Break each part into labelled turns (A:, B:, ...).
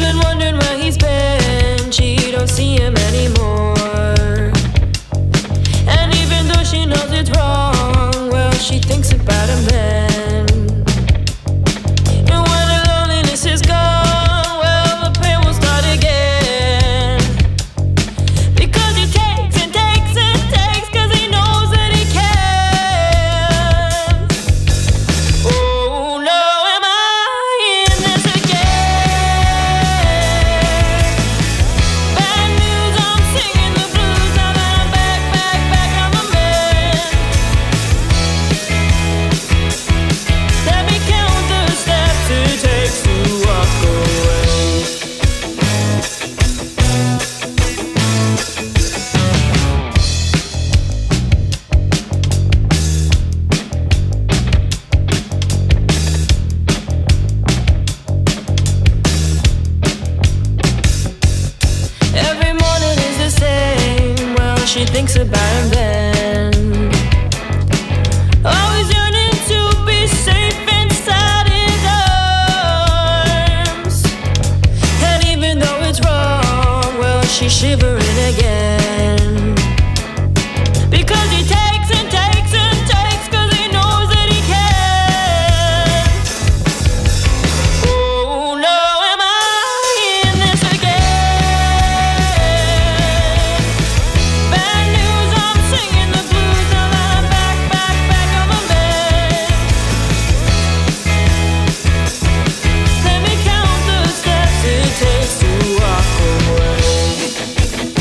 A: been wondering where he's been. She don't see him anymore. And even though she knows it's wrong, well, she thinks about him then. And when the loneliness is gone, well, the pain will start again. Because he takes and takes and takes, 'cause he knows that he can. Oh no, am I in this again? Bad news, I'm singing the blues. Now that I'm back, back, back on the mend. Let me count the steps it takes to walk away. Every morning is the same. Well, she thinks about him then. Always yearning to be safe inside his arms. And even though it's wrong, well, she's shivering again. Because he takes and takes and takes, 'cause he knows that he can. Oh no, am I in this again? Bad news, I'm singing the blues. Now that I'm back, back, back on the mend. Let me count the steps it takes to walk away.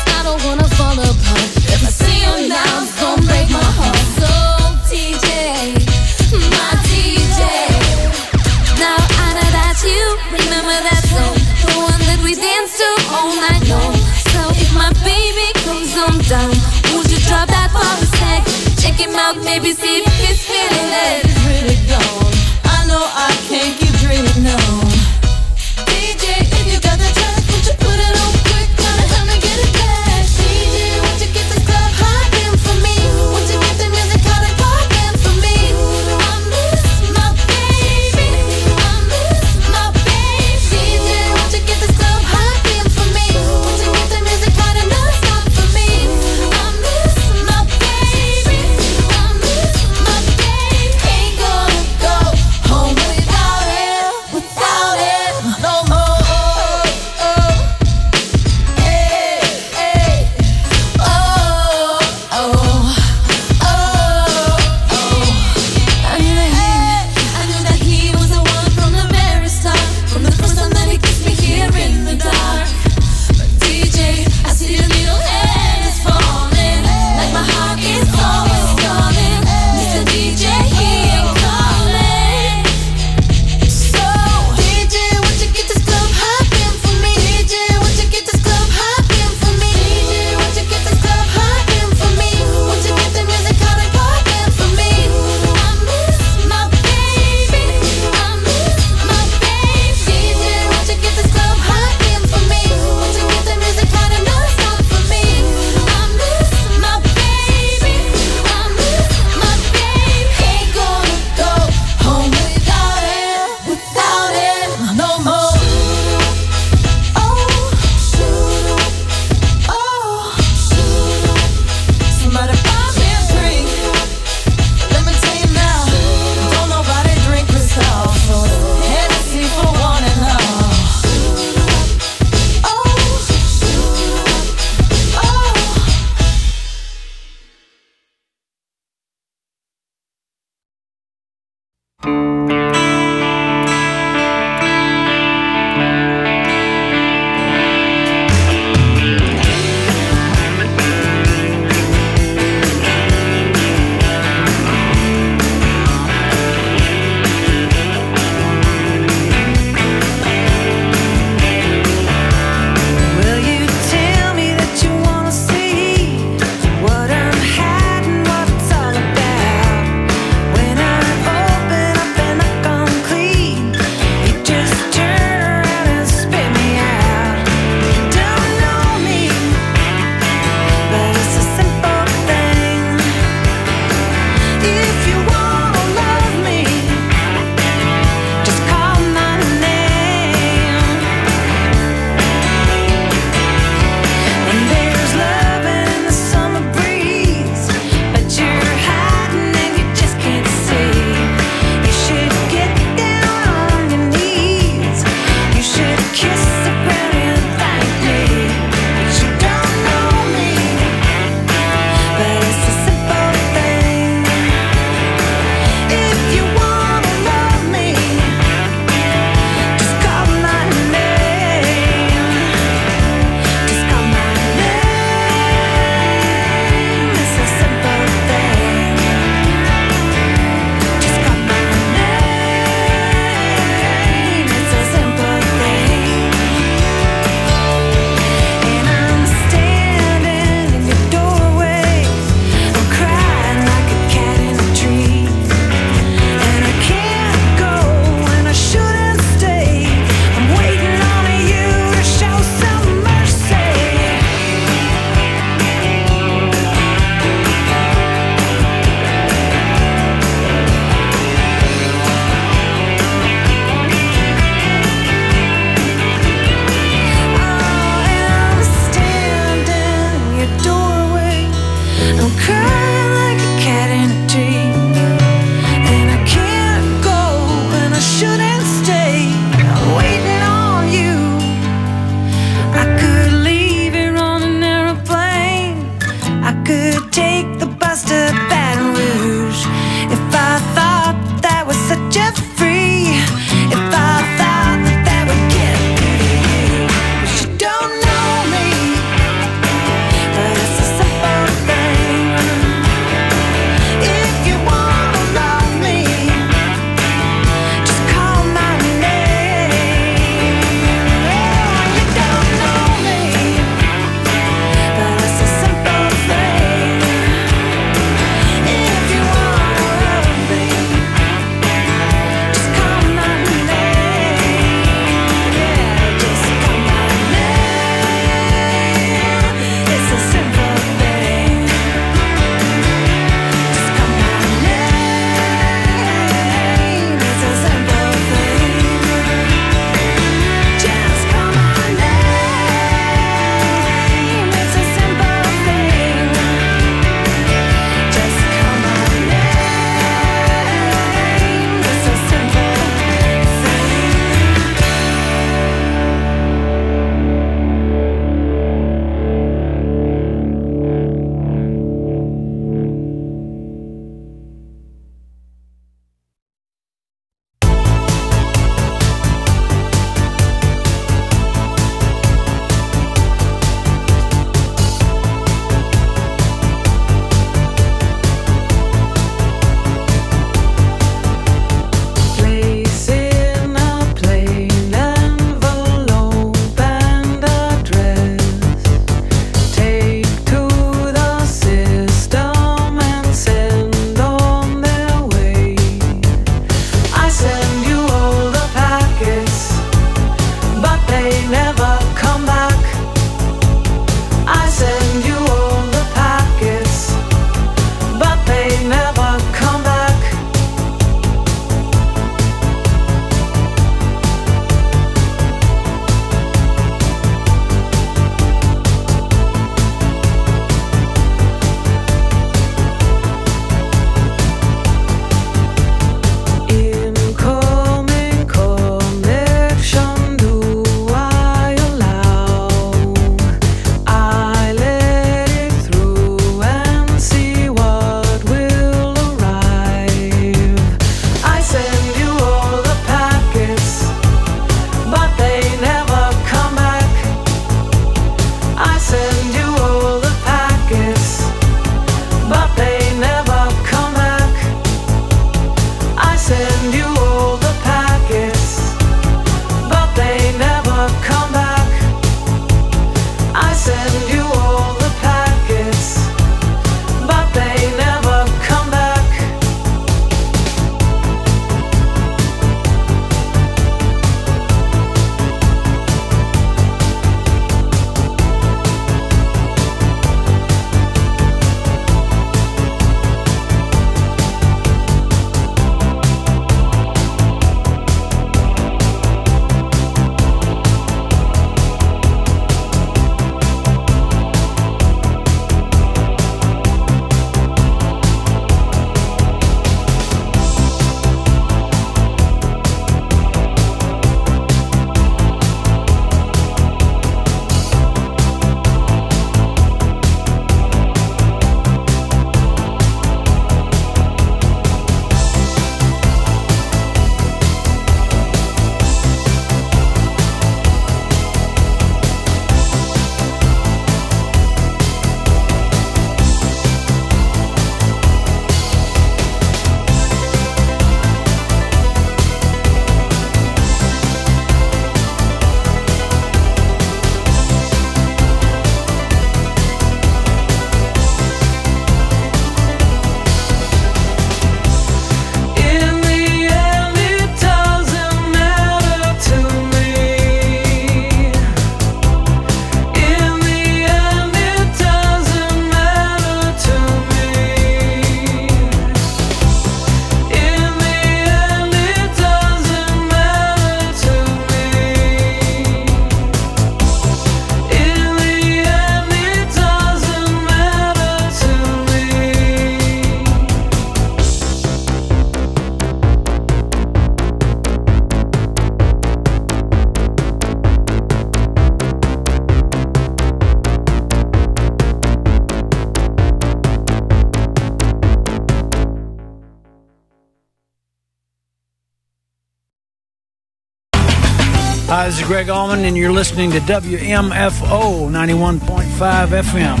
B: Hi, this is Greg Allman, and you're listening to WMFO 91.5 FM.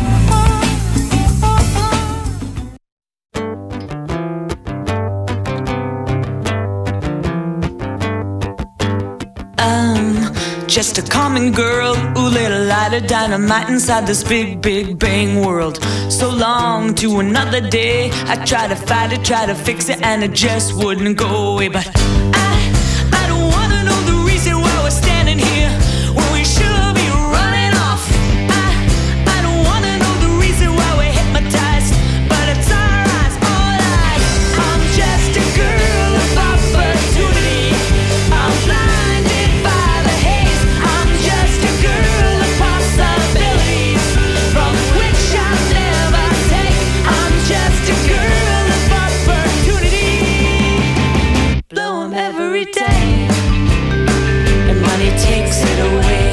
C: Just a common girl who lit a light of dynamite inside this big, big bang world. So long to another day, I tried to fight it, tried to fix it, and it just wouldn't go away. But I don't wanna know the reason why we're standing here when we should be running off. I don't wanna know the reason why we're hypnotized, but it's our eyes, all eyes. I'm just a girl of opportunity. I'm blinded by the haze. I'm just a girl of possibilities from which I'll never take. I'm just a girl of opportunity. Blow 'em every day, and money takes it away.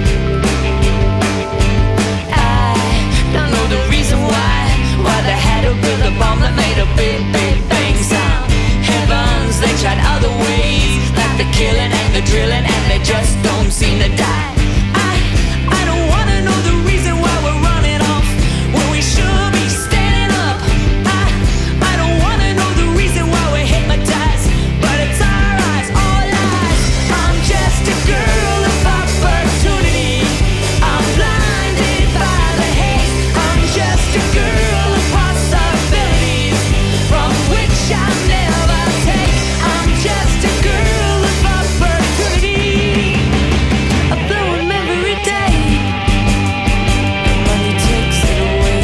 C: I don't know the reason why they had to build a bomb that made a big, big bang sound. Heavens, they tried other ways, like the killing and the drilling, and they just don't seem to die. I don't wanna know the reason why we're running off when we should be standing up. I don't wanna know the reason why we're hypnotized, but it's our eyes, all eyes. I'm just a girl of opportunity. I'm blinded by the haze. I'm just a girl of possibilities from which I'll never take. I'm just a girl of opportunity. I blow 'em every day. Money takes it away.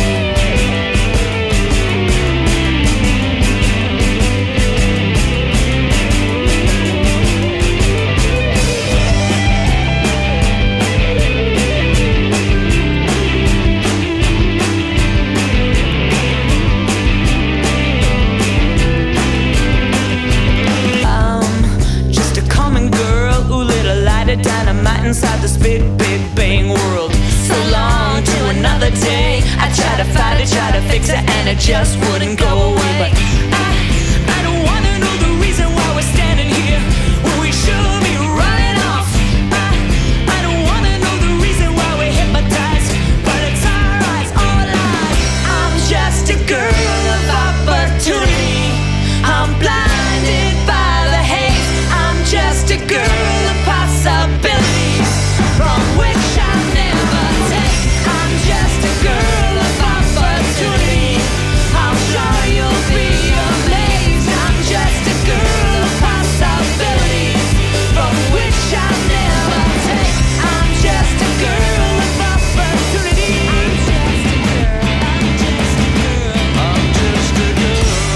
C: I'm just a common girl who lit a light of dynamite inside this big, big bang world. So long to another day. I try to fight it, try to fix it, and it just wouldn't go away. But I don't wanna know the reason why we're standing here when we should be running off. I don't wanna know the reason why we're hypnotized, but it's our eyes, all eyes. I'm just a girl of opportunity. I'm blinded by the haze. I'm just a girl of possibilities from which I'll never take. I'm just a girl of opportunity. I'm sure you'll be amazed. I'm just a girl of possibilities from which I'll never take. I'm just a girl of opportunity. I'm just a girl. I'm just a girl.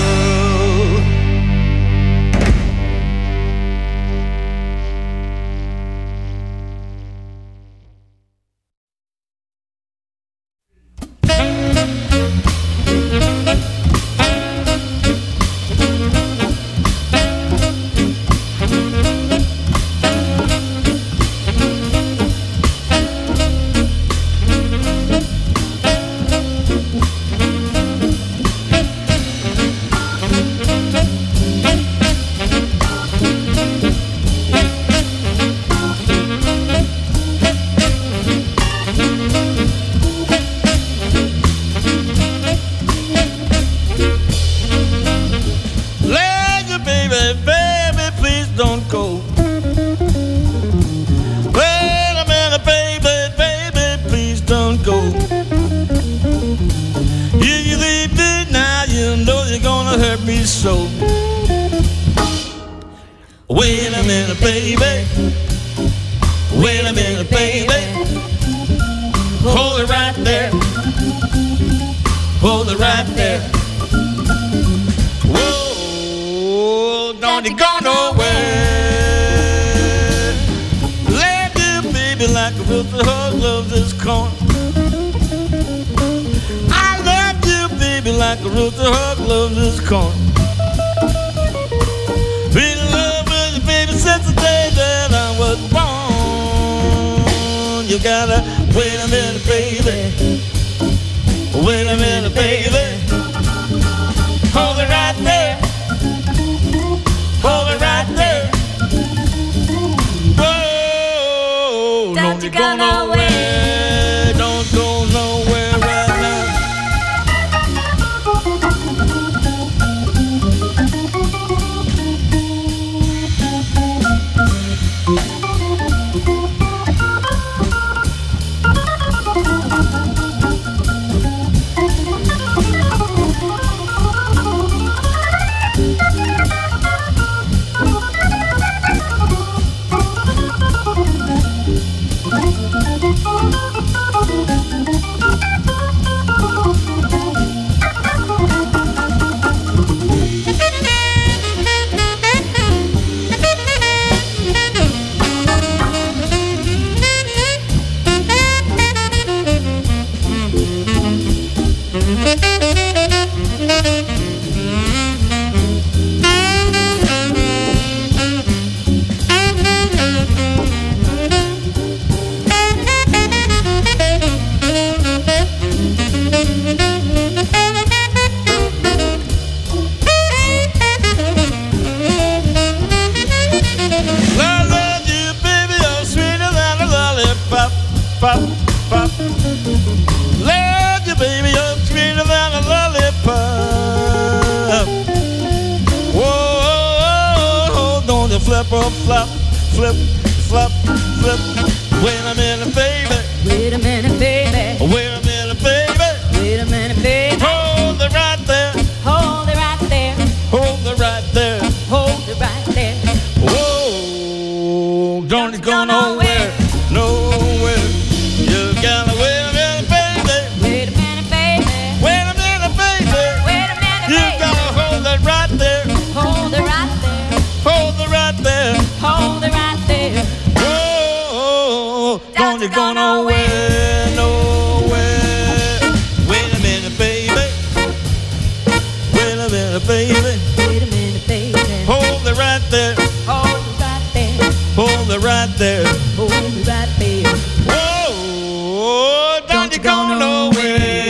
D: Lady, baby, baby, please don't go. Wait a minute, baby, baby, please don't go. If you leave me now, you know you're gonna hurt me so. Wait a minute, baby. Wait a minute, baby. Hold it right there. Hold it right there. Whoa, don't you go nowhere. Let you, baby, like a rooster hug loves this corn. I love you, baby, like a rooster hug loves this corn. Been in love with you, baby, since the day that I was born. You gotta wait a minute, baby. Wait a minute, baby. Hold it right there. Hold it right there. Whoa. flip, oh, flop, flip, flop, flip. Wait a minute, baby.
C: Wait a minute, baby.
D: Wait a minute, baby.
C: Wait a minute, baby.
D: Hold it right there.
C: Hold it right there.
D: Hold it right there.
C: Hold it right there.
D: Whoa, don't go nowhere, nowhere. You gotta wait a minute, baby.
C: Wait a minute, baby.
D: Wait a minute, baby.
C: Wait a minute,
D: You
C: baby.
D: gotta hold it right there.
C: Hold it right there.
D: Hold it right there.
C: Hold it right there.
D: Whoa, don't you go nowhere, nowhere. Wait a minute, baby. Wait a minute, baby.
C: Wait a minute, baby.
D: Hold it right there.
C: Hold it right there.
D: Hold it right there.
C: Hold it right there.
D: Whoa, don't you go nowhere.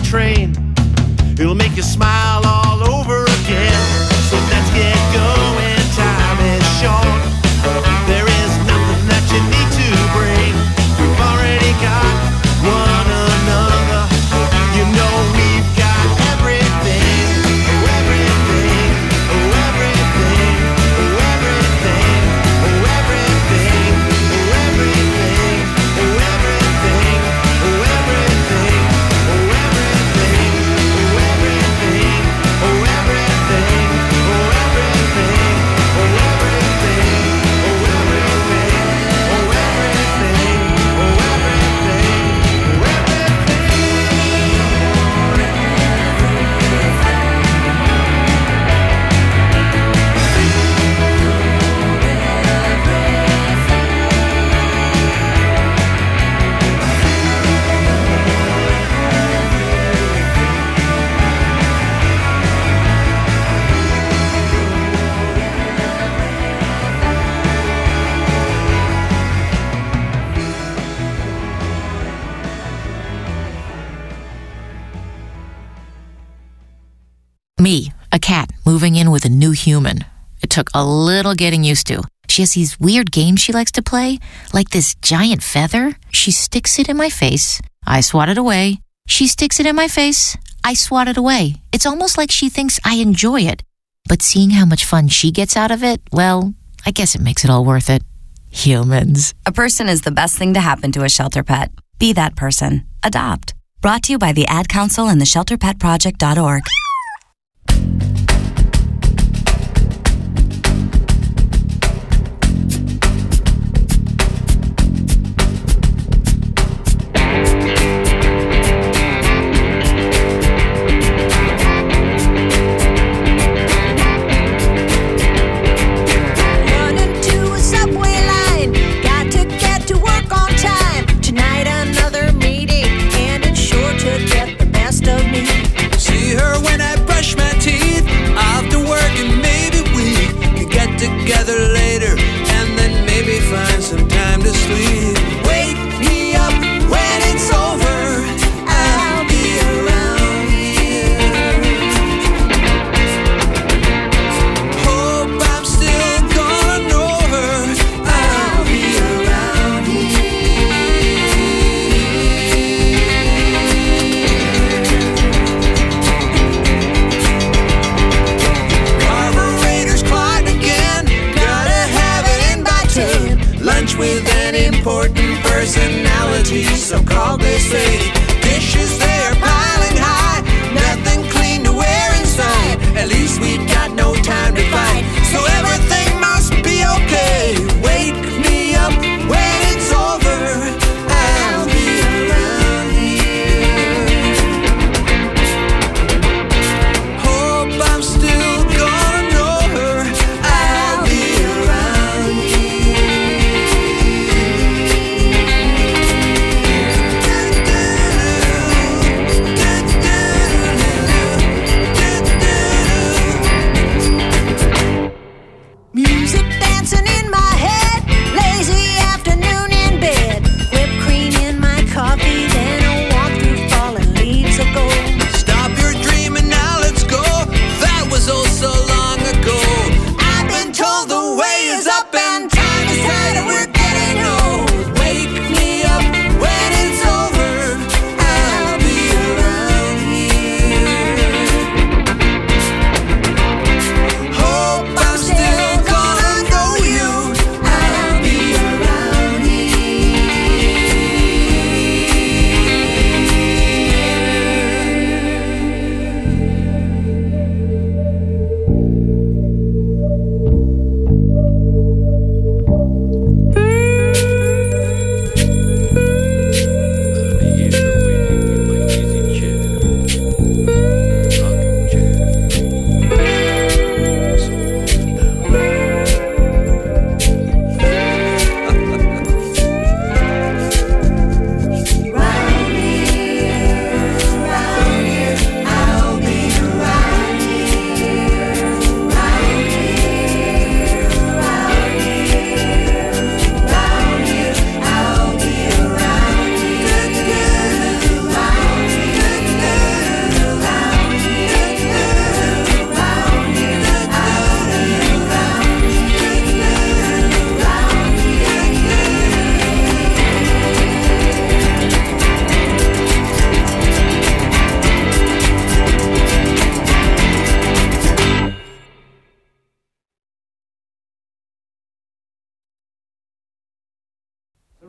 D: train. It'll make you smile all over again. So let's get going, time is short. There is nothing that you need to bring. We've already got one another. You know we've got everything, oh everything, oh everything, oh everything, oh everything, oh everything, oh everything, oh everything, oh everything, oh everything, oh everything, oh everything, oh everything, oh everything, oh everything, oh
E: Me, a cat, moving in with a new human. It took a little getting used to. She has these weird games she likes to play, like this giant feather. She sticks it in my face. I swat it away. She sticks it in my face. I swat it away. It's almost like she thinks I enjoy it. But seeing how much fun she gets out of it, well, I guess it makes it all worth it. Humans.
F: A person is the best thing to happen to a shelter pet. Be that person. Adopt. Brought to you by the Ad Council and the ShelterPetProject.org.
A: Running to a subway line, got to get to work on time. Tonight another meeting, and it's sure to get the best of me.
G: See her when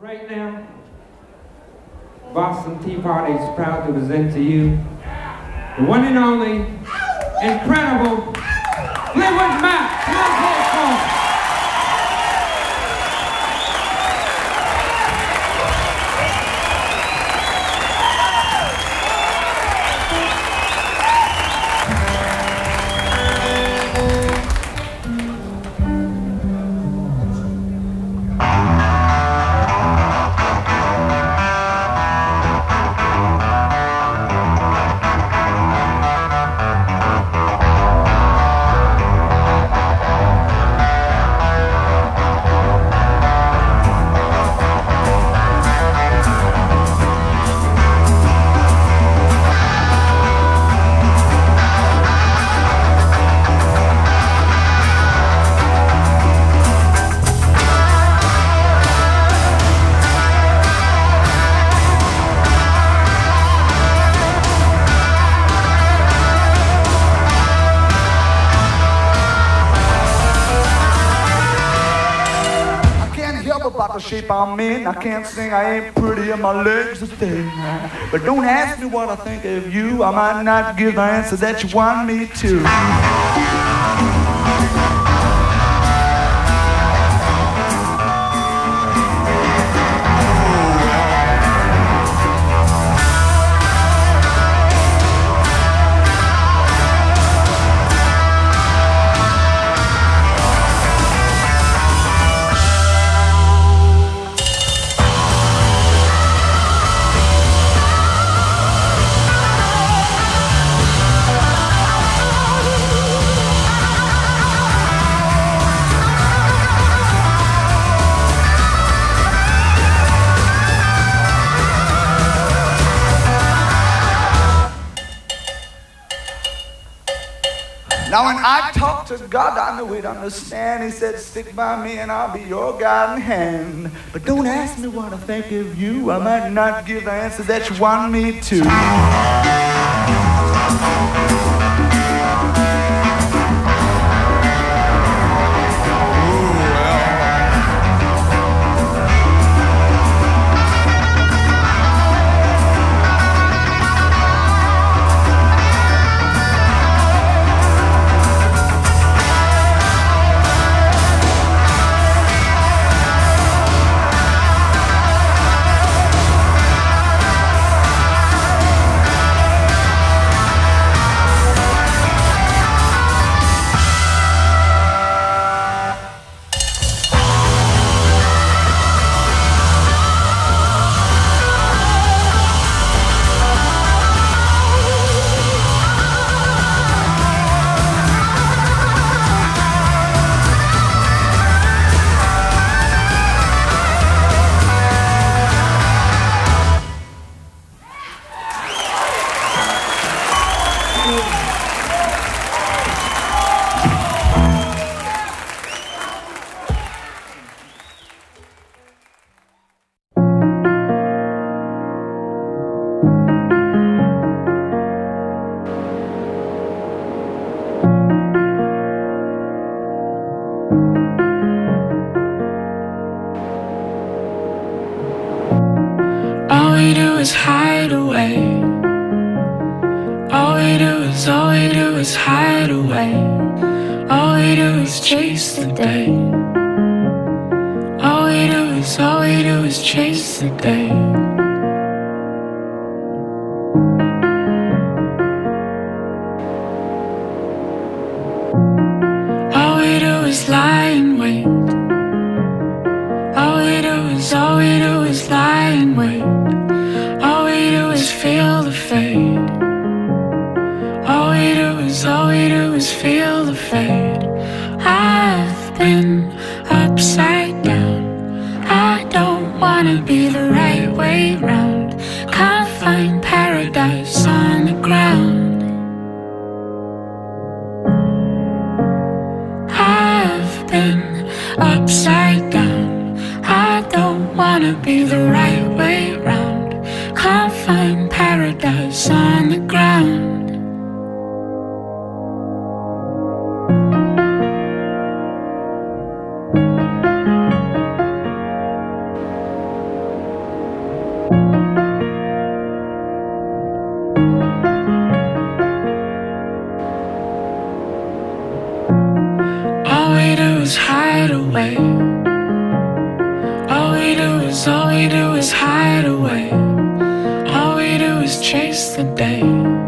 G: Right now, Boston Tea Party is proud to present to you the one and only, incredible Fleetwood Mac. Come on, play it for us.
H: Shape I'm in, I can't sing, I ain't pretty, and my legs are thin. But don't ask me what I think of you, I might not give the answer that you want me to. Now when I talk to God, I know He'd understand. He said, stick by me and I'll be your guiding hand. But don't ask me what I think of you, I might not give the answer that you want me to.
I: is hide away. All we do is hide away. All we do is chase the day. All we do is chase the day. All we do is lie in wait. All we do is lie in wait. All we do is feel the fade. All we do is feel the fade. I've been upside down. I don't wanna be the right way round. Can't find paradise on the ground. I've been upside down. I don't wanna be the right way round. Can't find paradise on the ground. away. All we do is hide away. All we do is chase the day.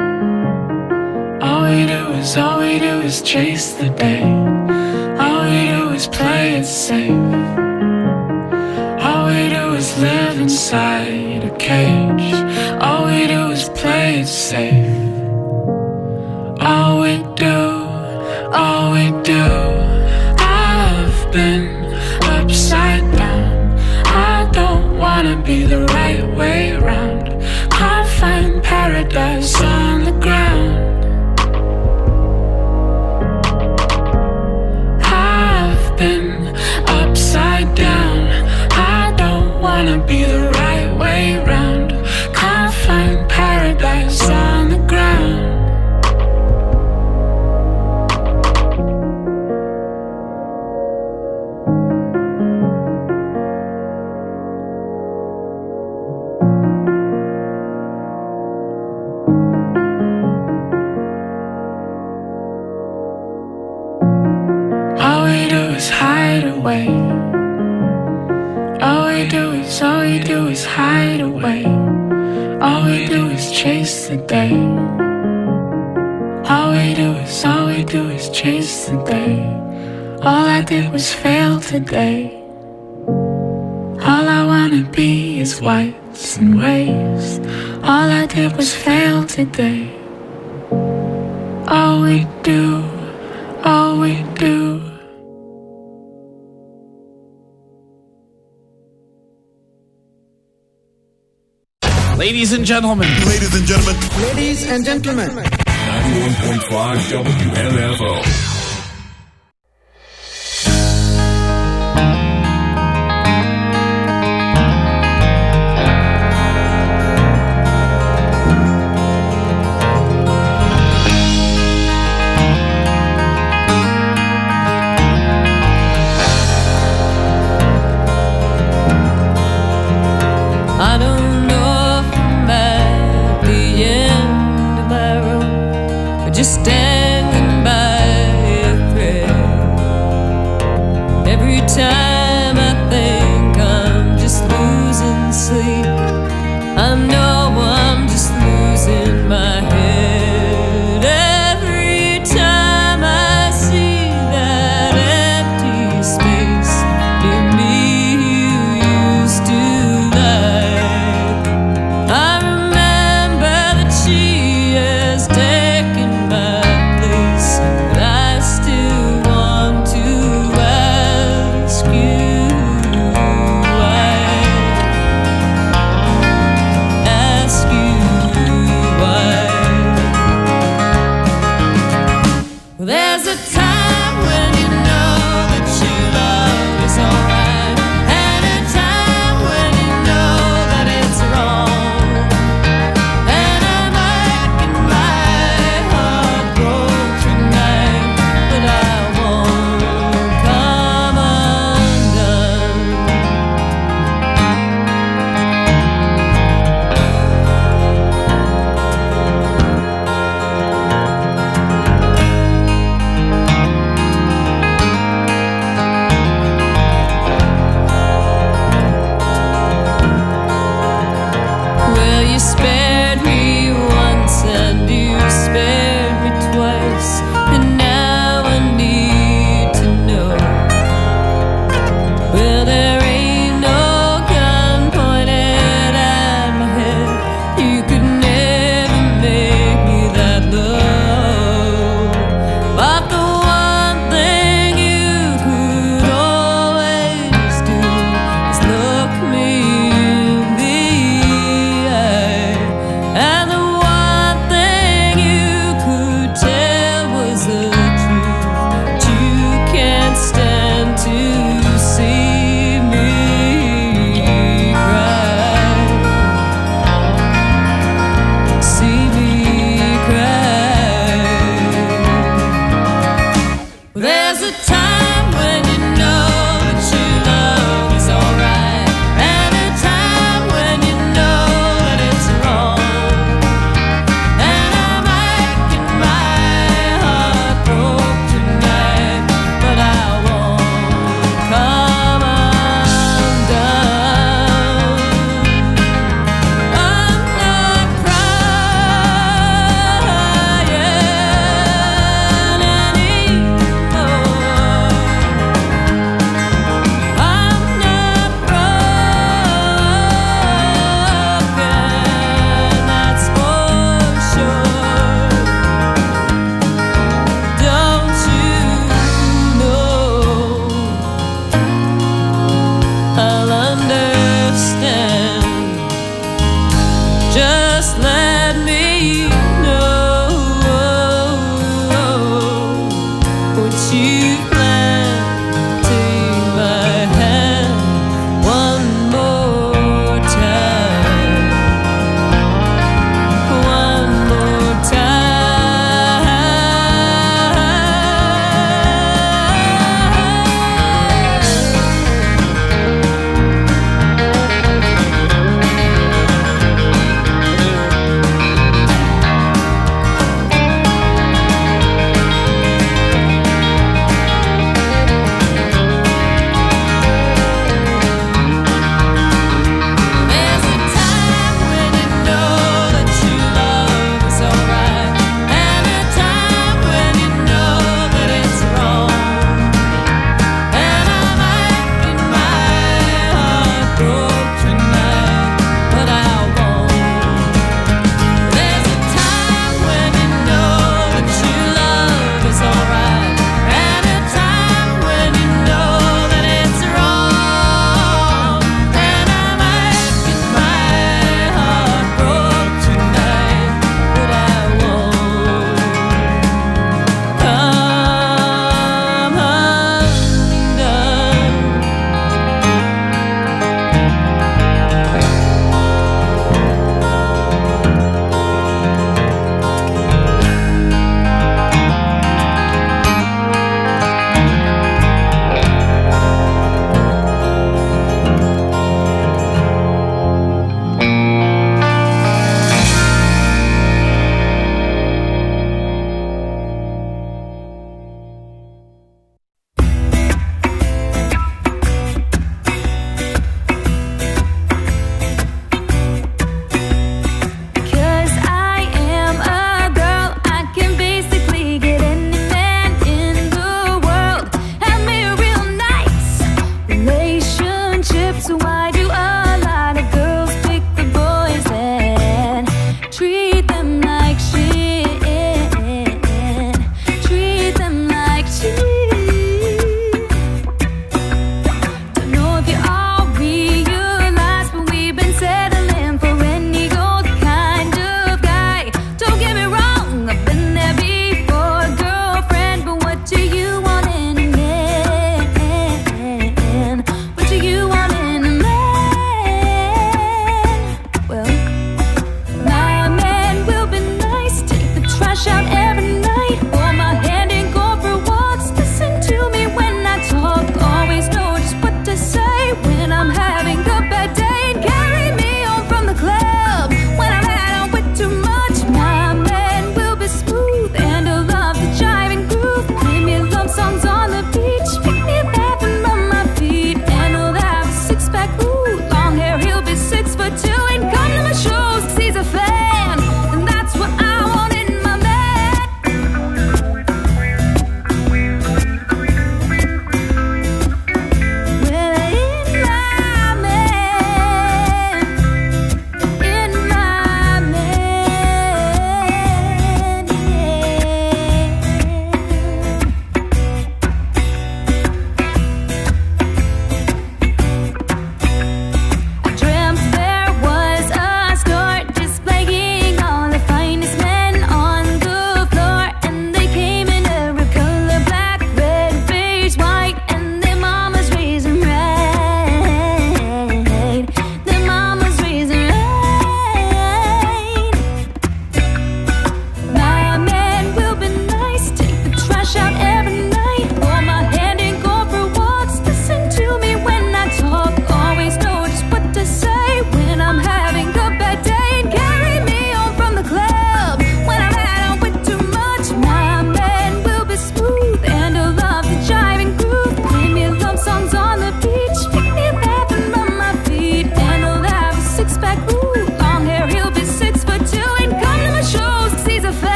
I: All we do is chase the day. All we do is play it safe. All we do is live inside a cage. All we do is play it safe. All we do, I've been upside down. I don't wanna be the right way round. Can't find paradise on the ground. I've been upside down. I don't wanna be the right way round. Can't find paradise on the ground. All we do is hide away. All we do is hide away. All we do is chase the day. All we do is chase the day. All I did was fail today. All I wanna be is whites and waves. All I did was fail today. All we do.
J: Ladies and gentlemen.
K: Ladies and gentlemen.
B: Ladies and gentlemen.
K: 91.5 WMFO.
A: I don't know if I'm at the end of my road or just standing by a thread. Every time I think I'm just losing sleep, I know I'm just losing my head. Every time I see that empty space near me you used to like, I remember that she has taken my place, but I still want to ask you.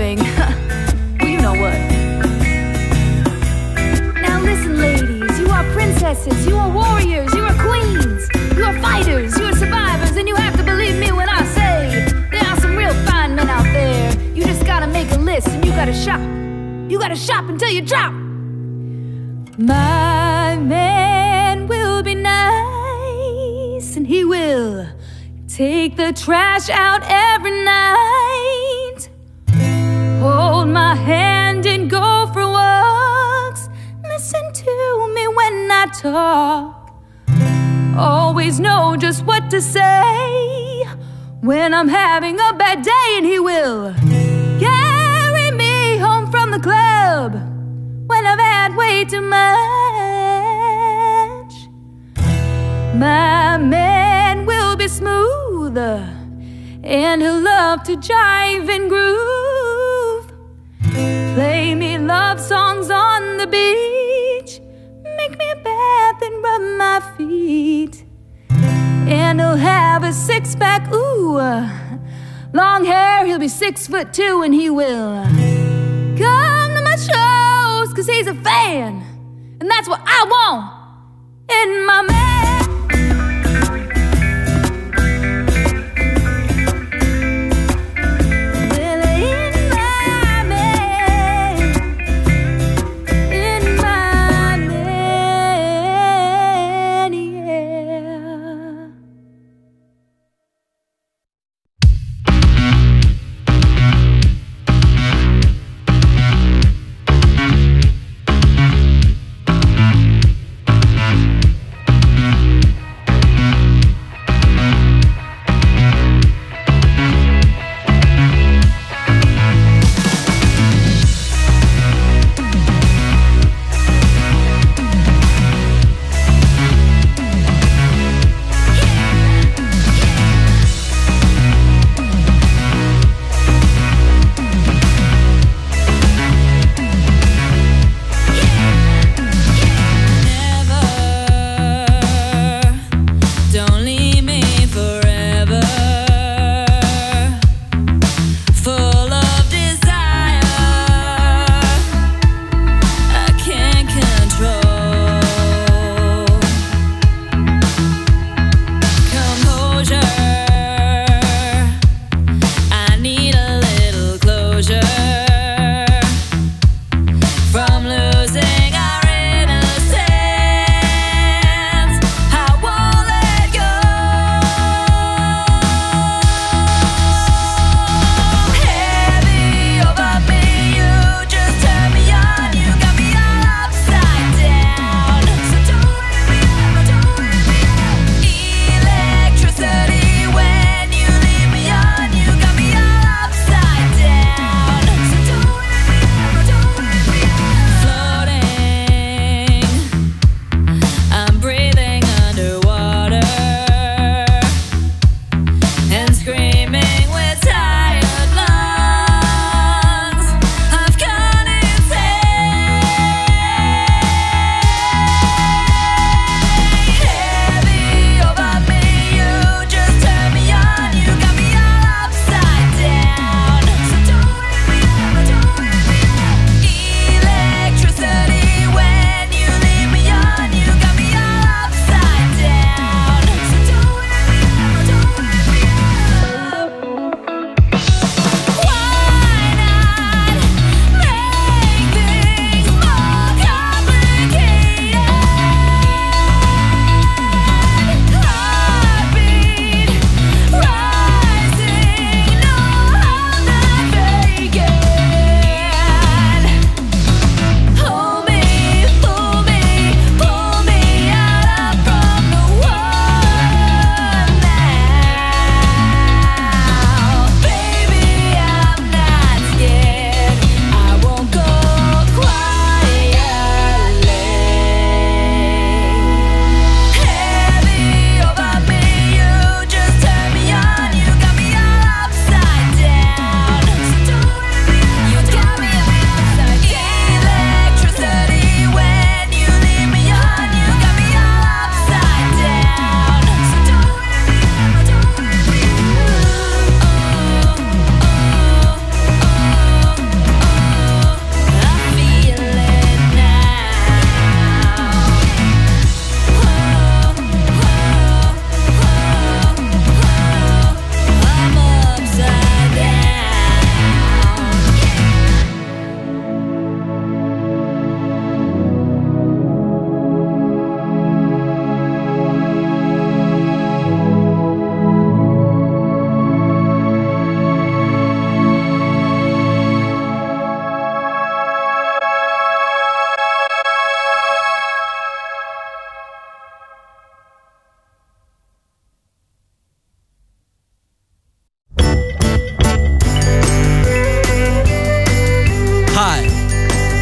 L: deserving. Well, you know what. Now listen, ladies, you are princesses, you are warriors, you are queens, you are fighters, you are survivors, and you have to believe me when I say there are some real fine men out there. You just gotta make a list and you gotta shop. You gotta shop until you drop. My man will be nice, and he will take the trash out every night, hold my hand and go for walks, listen to me when I talk, always know just what to say when I'm having a bad day. And he will carry me home from the club when I've had way too much. My man will be smooth, and he'll love to jive and groove, play me love songs on the beach, make me a bath and rub my feet, and he'll have a six-pack, ooh, long hair, he'll be 6'2", and he will come to my shows, 'cause he's a fan, and that's what I want in my man.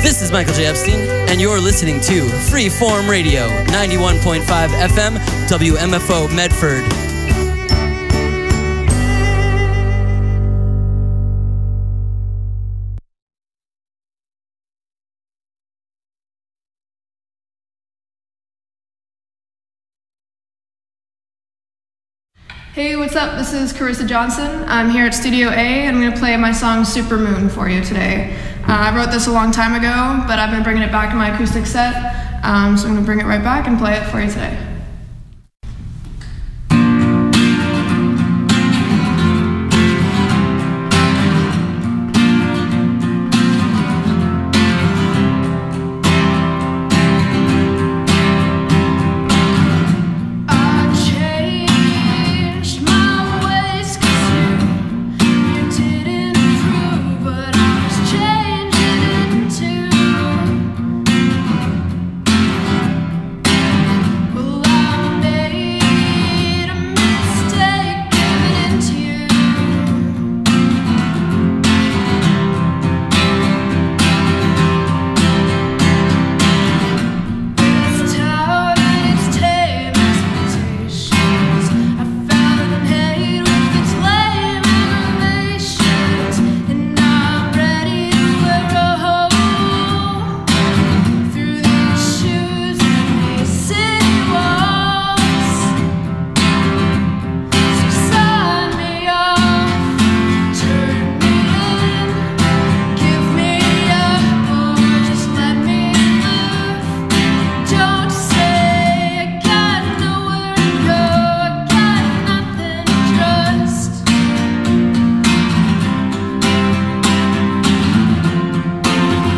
M: This is Michael J. Epstein, and you're listening to Freeform Radio, 91.5 FM, WMFO Medford.
N: Hey, what's up? This is Carissa Johnson. I'm here at Studio A, and I'm going to play my song Supermoon for you today. I wrote this a long time ago, but I've been bringing it back in my acoustic set, so I'm going to bring it right back and play it for you today.